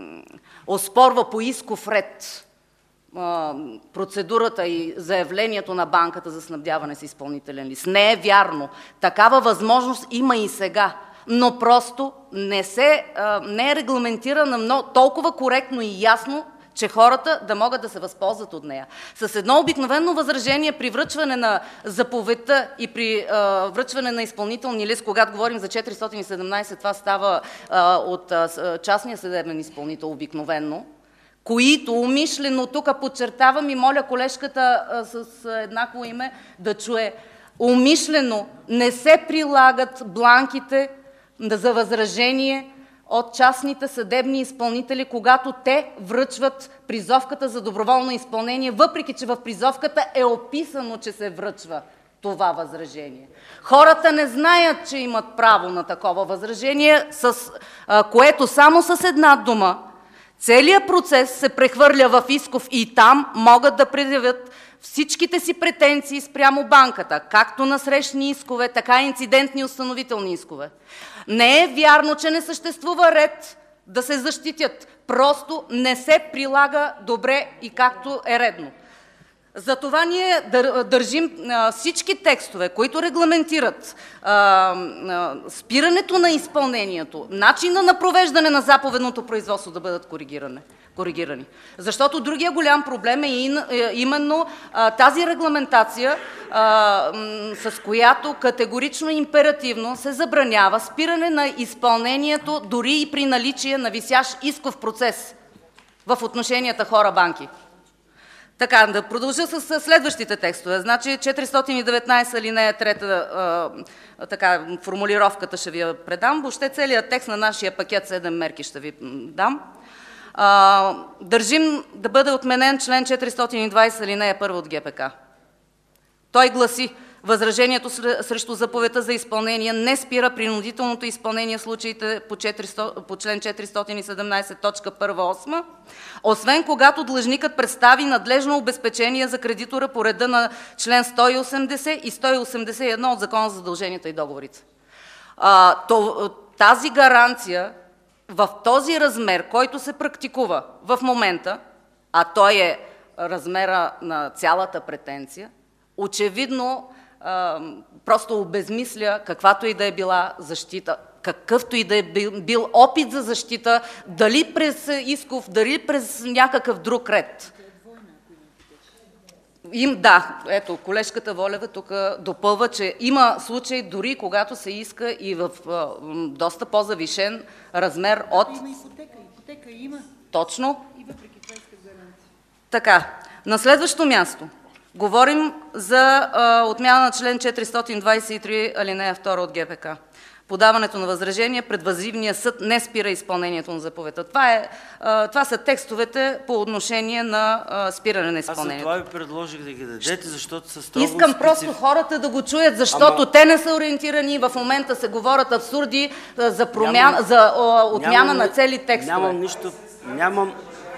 S12: оспорва по исков ред а, процедурата и заявлението на банката за снабдяване с изпълнителен лист. Не е вярно. Такава възможност има и сега. Но просто не, се, не е регламентирана много, толкова коректно и ясно, че хората да могат да се възползват от нея. С едно обикновено възражение при връчване на заповедта и при а, връчване на изпълнителни лист, когато говорим за четиристотин и седемнадесет, това става а, от а, частния съдебен изпълнител обикновено, които умишлено, тук подчертавам и моля колежката а, с еднакво име да чуе, умишлено не се прилагат бланките за възражение от частните съдебни изпълнители, когато те връчват призовката за доброволно изпълнение, въпреки че в призовката е описано, че се връчва това възражение. Хората не знаят, че имат право на такова възражение, с а, което само с една дума целият процес се прехвърля в исков и там могат да предявят всичките си претенции спрямо банката, както насрещни искове, така и инцидентни установителни искове. Не е вярно, че не съществува ред да се защитят. Просто не се прилага добре и както е редно. Затова ние държим всички текстове, които регламентират а, а, спирането на изпълнението, начина на провеждане на заповедното производство да бъдат коригирани. коригирани. Защото другия голям проблем е именно а, тази регламентация, а, с която категорично и императивно се забранява спиране на изпълнението дори и при наличие на висящ исков процес в отношенията хора-банки. Така, да продължа с следващите текстове. Значи четиристотин и деветнадесет алинея трета, така, формулировката ще ви я предам. Въобще целият текст на нашия пакет седем мерки ще ви дам. А, държим да бъде отменен член четиристотин и двадесет алинея първа от ГПК. Той гласи: възражението срещу заповедта за изпълнение не спира принудителното изпълнение в случаите по, четиристотин, по член четиристотин и седемнадесет точка първа осма, освен когато длъжникът представи надлежно обезпечение за кредитора по реда на член сто и осемдесет и сто и осемдесет и едно от Закона за задълженията и договорите. А, то, тази гаранция в този размер, който се практикува в момента, а той е размера на цялата претенция, очевидно а, просто обезмисля каквато и да е била защита, какъвто и да е бил, бил опит за защита, дали през исков, дали през някакъв друг ред. Им, да, ето, колежката Волева тук допълва, че има случаи дори когато се иска и в а, доста по-завишен размер от...
S10: Има ипотека, ипотека има.
S12: Точно.
S10: И въпреки това иска гаранция.
S12: Така, на следващо място. Говорим за а, отмяна на член четиристотин двадесет и три алинея втора от ГПК. Подаването на възражение пред въззивния съд не спира изпълнението на заповедта. Това, е, а, това са текстовете по отношение на а, спиране на изпълнението.
S2: Аз за това ви предложих да ги дадете, защото са строго
S12: Искам
S2: специф...
S12: просто хората да го чуят, защото Ама... те не са ориентирани и в момента се говорят абсурди а, за, промяна,
S2: нямам...
S12: за а, отмяна
S2: нямам...
S12: на цели текстове.
S2: Нямам нищо... Нямам...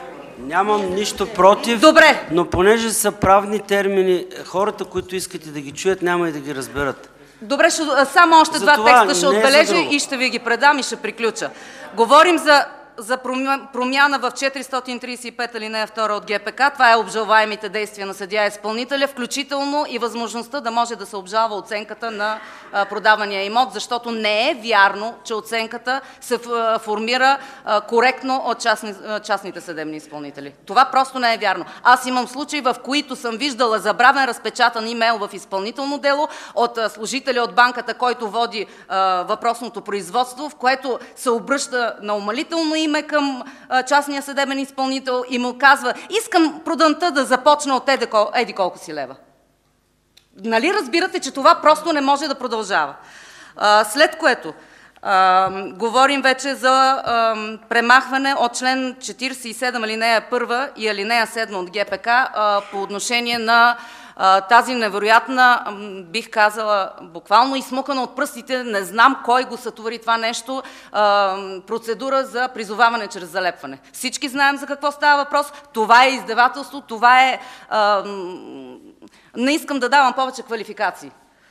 S2: Нямам нищо против,
S12: Добре.
S2: Но понеже са правни термини, хората, които искате да ги чуят, няма и да ги разберат.
S12: Добре, ще, само още
S2: За
S12: два
S2: това,
S12: текста ще
S2: не е
S12: отбележа
S2: за друго.
S12: и ще ви ги предам и ще приключа. Говорим за, за промяна в четиристотин тридесет и пет алинея втора от ГПК. Това е обжалваемите действия на съдия изпълнителя, включително и възможността да може да се обжалва оценката на а, продавания имот, защото не е вярно, че оценката се а, формира а, коректно от частни, а, частните съдебни изпълнители. Това просто не е вярно. Аз имам случаи, в които съм виждала забравен разпечатан имейл в изпълнително дело от а, служителя от банката, който води а, въпросното производство, в което се обръща на умалително име към а, частния съдебен изпълнител и му казва: искам проданта да започна от еди, еди колко си лева. Нали разбирате, че това просто не може да продължава. А, след което а, говорим вече за а, премахване от член четиридесет и седем алинея първа и алинея седма от ГПК а, по отношение на а, тази невероятна, бих казала, буквално изсмукана от пръстите, не знам кой го сътвори това нещо, а, процедура за призоваване чрез залепване. Всички знаем за какво става въпрос. Това е издевателство, това е... А, не искам да давам повече квалификации.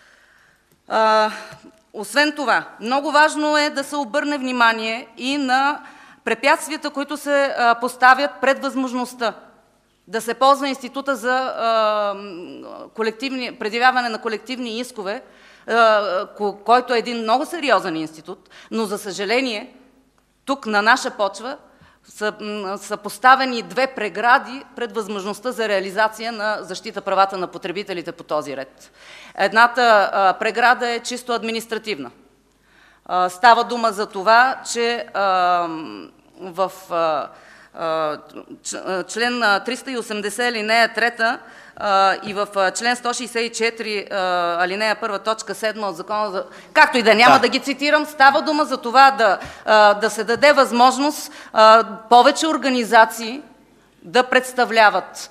S12: А, освен това, много важно е да се обърне внимание и на препятствията, които се а, поставят пред възможността да се ползва института за а, колективни, предявяване на колективни искове, а, който е един много сериозен институт, но за съжаление тук на наша почва Са, са поставени две прегради пред възможността за реализация на защита правата на потребителите по този ред. Едната а, преграда е чисто административна. А, става дума за това, че а, в а, а, член триста и осемдесет алинея трета и в член сто шейсет и четири алинея първа точка седма от закона за... Както и да няма да. да ги цитирам, става дума за това да, да се даде възможност повече организации да представляват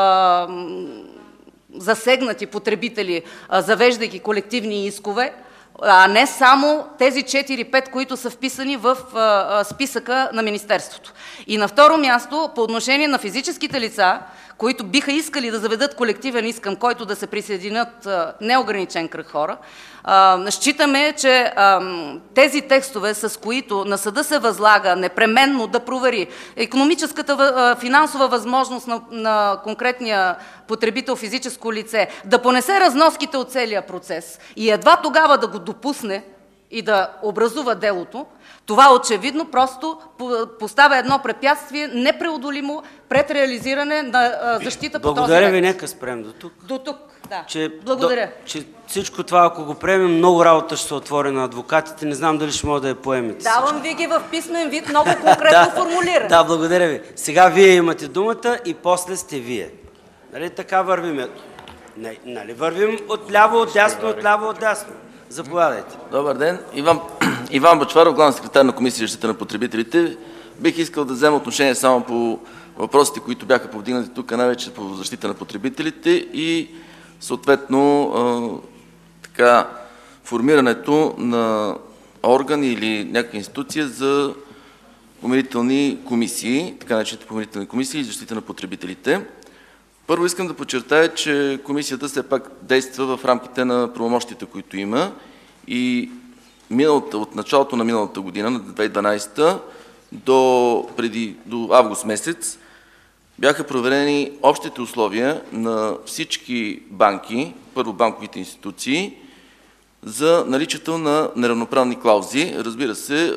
S12: засегнати потребители, завеждайки колективни искове, а не само тези четири-пет, които са вписани в а, списъка на Министерството. И на второ място, по отношение на физическите лица, които биха искали да заведат колективен иск, към който да се присъединят а, неограничен кръг хора, а, считаме, че а, тези текстове, с които на съда се възлага непременно да провери икономическата а, финансова възможност на, на конкретния потребител физическо лице, да понесе разноските от целия процес и едва тогава да го допусне и да образува делото, това очевидно просто поставя едно препятствие непреодолимо пред реализиране на защита по този ред.
S2: Благодаря ви, нека спрем до тук.
S12: До тук, да.
S2: Че,
S12: Благодаря.
S2: До, че всичко това, ако го приемем, много работа ще се отвори на адвокатите. Не знам дали ще мога да я поемете.
S12: Давам ви ги в писмен вид, много конкретно формулиран.
S2: Да, благодаря ви. Сега вие имате думата и после сте вие. Нали така вървим? Не, нали вървим отляво, отдясно, отляво, отдясно. Заповядайте.
S13: Добър ден. Иван, Иван Бъчваров, главен секретар на Комисия за защита на потребителите. Бих искал да взема отношение само по въпросите, които бяха повдигнати тук, най-вече по защита на потребителите и съответно а, така, формирането на орган или някаква институция за помирителни комисии, така наречените помирителни комисии за защита на потребителите. Първо искам да подчертая, че комисията все пак действа в рамките на правомощите, които има и миналата, от началото на миналата година, на две хиляди и дванадесета, до, преди, до август месец, бяха проверени общите условия на всички банки, първо банковите институции, за наличието на неравноправни клаузи. Разбира се,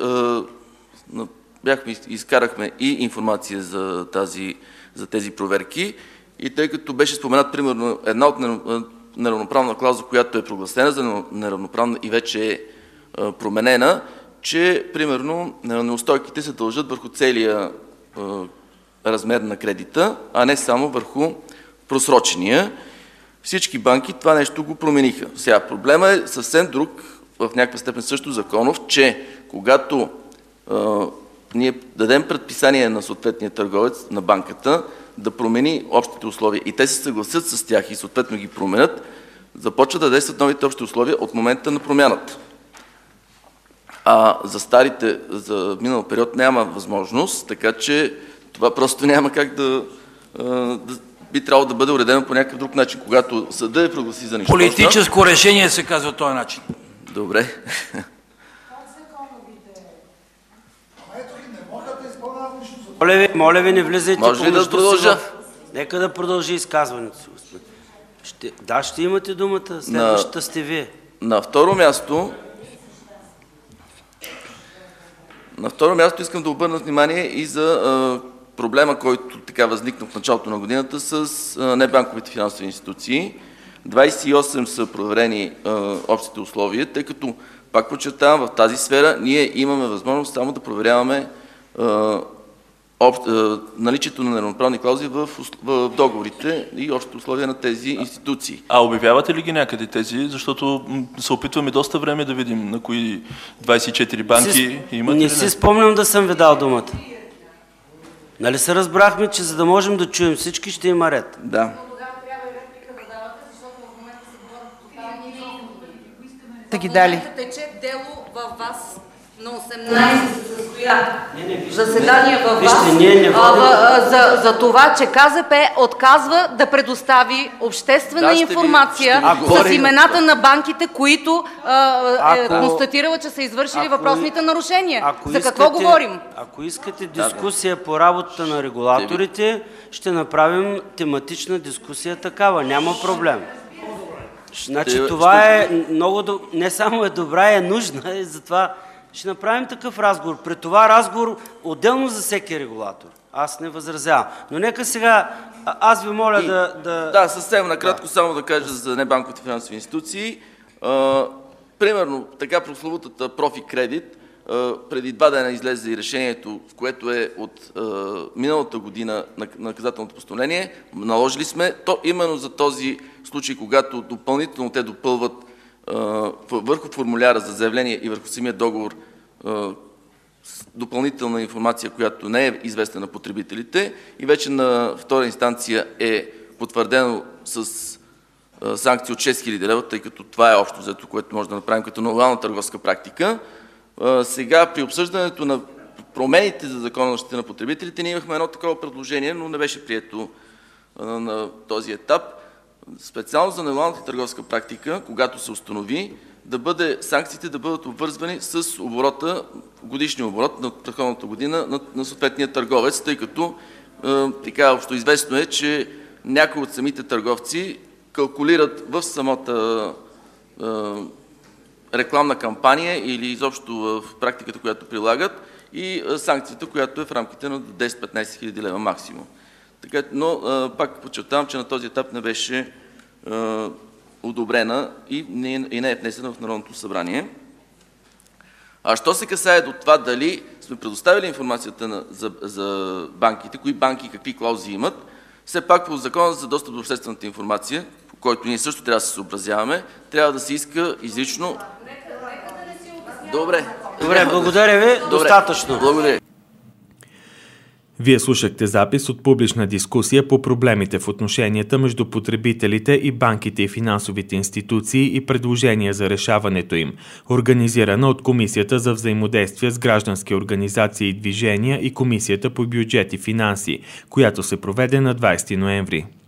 S13: бяхме, изкарахме и информация за, тази, за тези проверки. И тъй като беше споменат, примерно, една от неравноправна клауза, която е прогласена за неравноправна и вече е променена, че, примерно, неустойките се дължат върху целия размер на кредита, а не само върху просрочения. Всички банки това нещо го промениха. Сега, проблема е съвсем друг, в някаква степен също законов, че когато а, ние дадем предписание на съответния търговец, на банката, да промени общите условия и те се съгласят с тях и съответно ги променят, започват да действат новите общи условия от момента на промяната. А за старите, за минал период няма възможност, така че Това просто няма как да... да би трябвало да бъде уредено по някакъв друг начин, когато съда е прогласи за нищожна.
S5: Политическо решение се казва този начин.
S13: Добре.
S2: Моля ви, моля ви, не влизайте
S13: Може ли да продължа?
S2: В... Нека да продължи изказването си, господин. Ще... Да, ще имате думата. Следващата
S13: на...
S2: сте вие.
S13: На второ място на второ място искам да обърна внимание и за а, проблема, който така възникна в началото на годината с а, небанковите финансови институции. двадесет и осем са проверени а, общите условия, тъй като, пак подчертавам, в тази сфера ние имаме възможност само да проверяваме а, Об, е, наличието на неравноправни клаузи в, в договорите и общите условия на тези институции.
S6: А обявявате ли ги някъде тези? Защото се опитваме доста време да видим на кои двадесет и четири банки
S2: си,
S6: имат.
S2: Не
S6: не
S2: си спомням да съм ви дал думата. Нали се разбрахме, че за да можем да чуем всички, ще има ред?
S13: Да.
S10: Да ги дали.
S12: Тече дело във вас. На осемнадесети се състоя заседание във вас за, за това, че КЗП отказва да предостави обществена
S13: да,
S12: информация ви, с имената на банките, които а, е констатирала, че са извършили ако, въпросните нарушения. За какво
S2: искате,
S12: говорим?
S2: Ако искате дискусия да, по работата на регулаторите, ще направим тематична дискусия такава. Няма проблем. Значи това е много, не само е добра, е нужна и затова ще направим такъв разговор. При това разговор отделно за всеки регулатор. Аз не възразявам. Но нека сега, аз ви моля и, да, да...
S13: Да, съвсем накратко да. само да кажа за небанковите финансови институции. А, примерно, така прословутата профи кредит, а, преди два дена излезе и решението, в което е от а, миналата година на наказателното постановление. Наложили сме то именно за този случай, когато допълнително те допълват върху формуляра за заявление и върху самия договор допълнителна информация, която не е известна на потребителите и вече на втора инстанция е потвърдено с санкция от шест хиляди лева, тъй като това е общо взето, което може да направим като нормална търговска практика. Сега при обсъждането на промените за Закона за защита на потребителите ние имахме едно такова предложение, но не беше прието на този етап. Специално за нелоялната търговска практика, когато се установи, да бъде, санкциите да бъдат обвързвани с оборота, годишния оборот на предходната година на, на съответния търговец, тъй като е, така общо известно е, че някои от самите търговци калкулират в самата е, рекламна кампания или изобщо в практиката, която прилагат и е, санкцията, която е в рамките на десет-петнадесет хиляди лева максимум. Така, но а, пак подчертавам, че на този етап не беше а, одобрена и не, и не е внесена в Народното събрание. А що се касае до това дали сме предоставили информацията на, за, за банките, кои банки и какви клаузи имат, все пак по Закона за достъп до обществената информация, по който ние също трябва да се съобразяваме, трябва да се иска изрично... Добре.
S2: Добре, благодаря ви. Добре. Достатъчно.
S13: Благодаря.
S1: Вие слушахте запис от публична дискусия по проблемите в отношенията между потребителите и банките и финансовите институции и предложения за решаването им, организирана от Комисията за взаимодействие с граждански организации и движения и Комисията по бюджет и финанси, която се проведе на двадесети ноември.